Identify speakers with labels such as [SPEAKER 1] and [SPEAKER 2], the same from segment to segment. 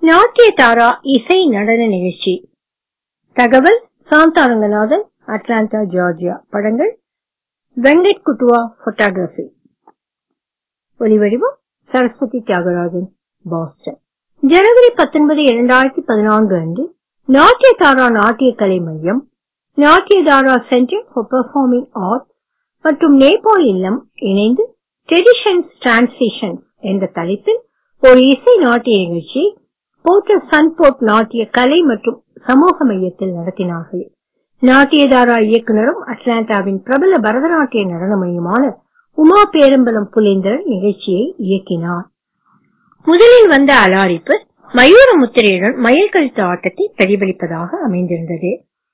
[SPEAKER 1] நாட்டிய தாரா இசை நடன நிகழ்ச்சி. தகவல் சாந்தா ரங்கநாதன், அட்லாண்டா, ஜார்ஜியா. படங்கள் வெங்கட் குட்டுவா, போட்டோகிராபி. ஒலிவடிவம் சரஸ்வதி தியாகராஜன், பாஸ்டன். ஜனவரி 19, 2014 அன்று நாட்டிய தாரா நாட்டிய கலை மையம், Natya Dhara centre for performing arts மற்றும் நேபாள் இல்லம் இணைந்து ட்ரெடிஷன்ஸ் டிரான்சிஷன் என்ற தலைப்பில் ஒரு இசை நாட்டிய நிகழ்ச்சியை போர்ட்டர் சன்போர்ட் நாட்டிய கலை மற்றும் சமூக மையத்தில் நடத்தினார்கள். நாட்டிய தாரா இயக்குனரும் அட்லாண்டாவின் பிரபல பரதநாட்டிய நடன மையமான உமா பேரம்பலம் புலேந்திரன் நிகழ்ச்சியை இயக்கினார். முதலில் வந்த அலாரிப்பு மயூர முத்திரையுடன் மயில் கழுத்து ஆட்டத்தை பிரதிபலிப்பதாக அமைந்திருந்தது.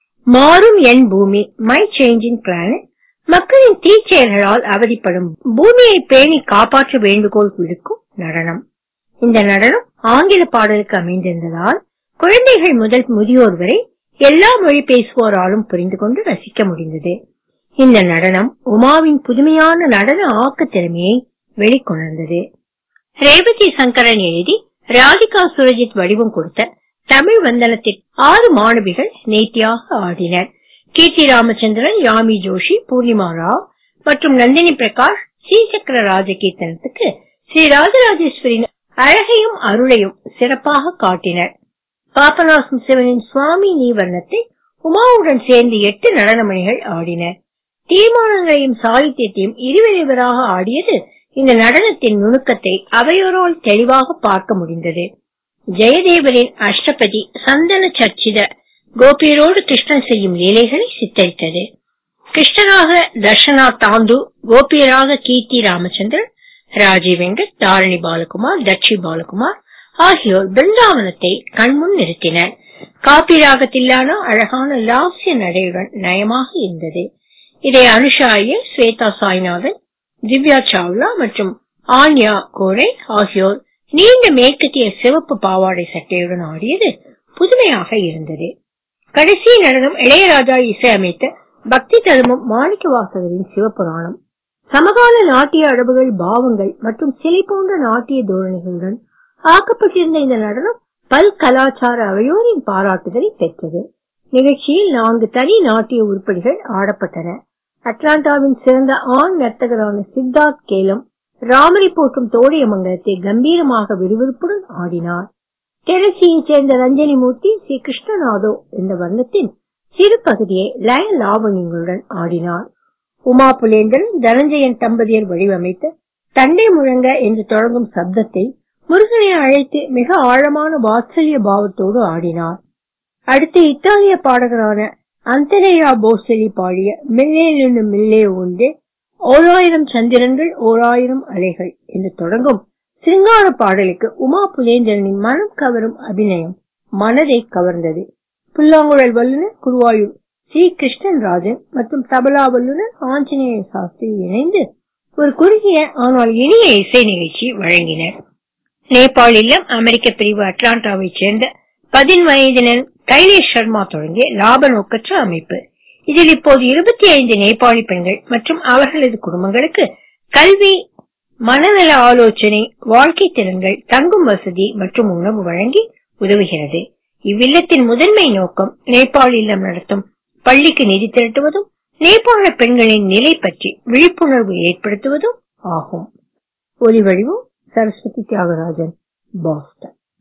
[SPEAKER 1] மாறும் என் பூமி, மை சேஞ்சிங் பிளானட், மக்களின் தீச்செயல்களால் அவதிப்படும் பூமியை பேணி காப்பாற்ற வேண்டுகோள் விடுக்கும் நடனம். இந்த நடனம் ஆங்கில பாடலுக்கு அமைந்திருந்ததால் குழந்தைகள் முதல் முதியோர் வரை எல்லா மொழி பேசுவோராலும் புரிந்து கொண்டு ரசிக்க முடிந்தது. இந்த நடனம் உமாவின் புதுமையான நடன ஆக்க திறமையை வெளிக்கொணர்ந்தது. ரேவதி சங்கரன் எழுதி ராதிகா சுரஜித் வடிவம் கொடுத்த தமிழ் வந்தனத்தில் 6 மாணவிகள் நேர்த்தியாக ஆடினர். கீர்த்தி ராமச்சந்திரன், யாமி ஜோஷி, பூர்ணிமா ராவ் மற்றும் நந்தினி பிரகாஷ் ஸ்ரீசக்கர ராஜகீர்த்தனத்துக்கு ஸ்ரீ ராஜராஜேஸ்வரின் அழகையும் அருளையும் சிறப்பாக காட்டினர். பாபநாசம் சிவனின் சுவாமி நீவர்ணத்தை உமாவுடன் சேர்ந்து 8 நடனமணிகள் ஆடினர். தீர்மானங்களையும் சாகித்யத்தையும் இருவராக ஆடியது இந்த நடனத்தின் நுணுக்கத்தை அவையோரால் தெளிவாக பார்க்க முடிந்தது. ஜெயதேவரின் அஷ்டபதி சந்தன சர்ச்சித கோபியரோடு கிருஷ்ணன் செய்யும் லீலைகளை சித்தரித்தது. கிருஷ்ணராக தர்ஷனா தாந்து, கோபியராக கீர்த்தி ராமச்சந்திரன், ராஜீவ் வெங்கட், தாரணி பாலகுமார், தட்சி பாலகுமார் ஆகியோர் பிருந்தாவனத்தை கண்முன் நிறுத்தினர். காப்பி ராகத்திலான அழகான லாஸ்ய நடையுடன் நயமாக இருந்தது. இதை அனுஷா ஐயர், ஸ்வேதா சாய்நாதன், திவ்யா சாவ்லா மற்றும் ஆன்யா கோரே ஆகியோர் நீண்ட மேற்கத்திய சிவப்பு பாவாடை சட்டையுடன் ஆடியது புதுமையாக இருந்தது. கடைசி நடனம் இளையராஜா இசையமைத்த பக்தி தழும்பும் மாணிக்க வாசகரின் சிவபுராணம். சமகால நாட்டிய அழகுகள், பாவங்கள் மற்றும் சிலை போன்ற நாட்டிய தோரணைகளுடன் ஆக்கப்பட்டிருந்த இந்த நடனம் பல் கலாச்சார அவையோரின் பாராட்டுதலை பெற்றது. நிகழ்ச்சியில் 4 தனி நாட்டிய உருப்படிகள் ஆடப்பட்டன. அட்லாண்டாவின் சிறந்த ஆண் நர்த்தகரான சித்தார்த் கேலம் ராமரை போற்றும் தோழியமங்கலத்தை கம்பீரமாக விறுவிறுப்புடன் ஆடினார். டெனசியை சேர்ந்த ரஞ்சனி மூர்த்தி ஸ்ரீ கிருஷ்ணநாதோ என்ற வர்ணத்தின் சிறு பகுதியை லய லாவணிகளுடன் ஆடினார். உமா புலேந்திரன், தனஞ்சயன் தம்பதியர் வடிவமைத்த தண்டை முழங்க என்று தொடங்கும் சப்தத்தை முருகனை அழைத்து மிக ஆழமான வாத்சல்ய பாவத்தோடு ஆடினார். அடுத்து இத்தாலிய பாடகரான அந்தரேயா போசெலி பாடிய மில்லே மில்லே ஒன்றே, 1000 சந்திரன்கள் 1000 அலைகள் என்று தொடங்கும் சிங்கார பாடலுக்கு உமா புலேந்திரனின் மனம் கவரும் அபிநயம் மனதை கவர்ந்தது. புல்லாங்குழல் வல்லுநர் குருவாயூர் ஸ்ரீ கிருஷ்ணன் ராஜன் மற்றும் தபலா வல்லுநர் ஆஞ்சநேய சாஸ்திரி இணைந்து ஒரு குறுகிய ஆனால் இனிய இசை நிகழ்ச்சி வழங்கினர். நேபாள் இல்லம் அமெரிக்க பிரிவு அட்லாண்டாவை சேர்ந்த 10 வயதினர் கைலேஷ் சர்மா தொடங்கிய லாப நோக்கற்ற அமைப்பு. இதில் இப்போது 25 நேபாளி பெண்கள் மற்றும் அவர்களது குடும்பங்களுக்கு கல்வி, மனநல ஆலோசனை, வாழ்க்கை திறன்கள், தங்கும் வசதி மற்றும் உணவு வழங்கி உதவுகிறது. இவ்வில்லத்தின் முதன்மை நோக்கம் நேபாள் இல்லம் நடத்தும் பள்ளிக்கு நிதி திரட்டுவதும் நேபாள பெண்களின் நிலை பற்றி விழிப்புணர்வு ஏற்படுத்துவதும் ஆகும். ஒலிவடிவம் சரஸ்வதி தியாகராஜன், பாஸ்டன்.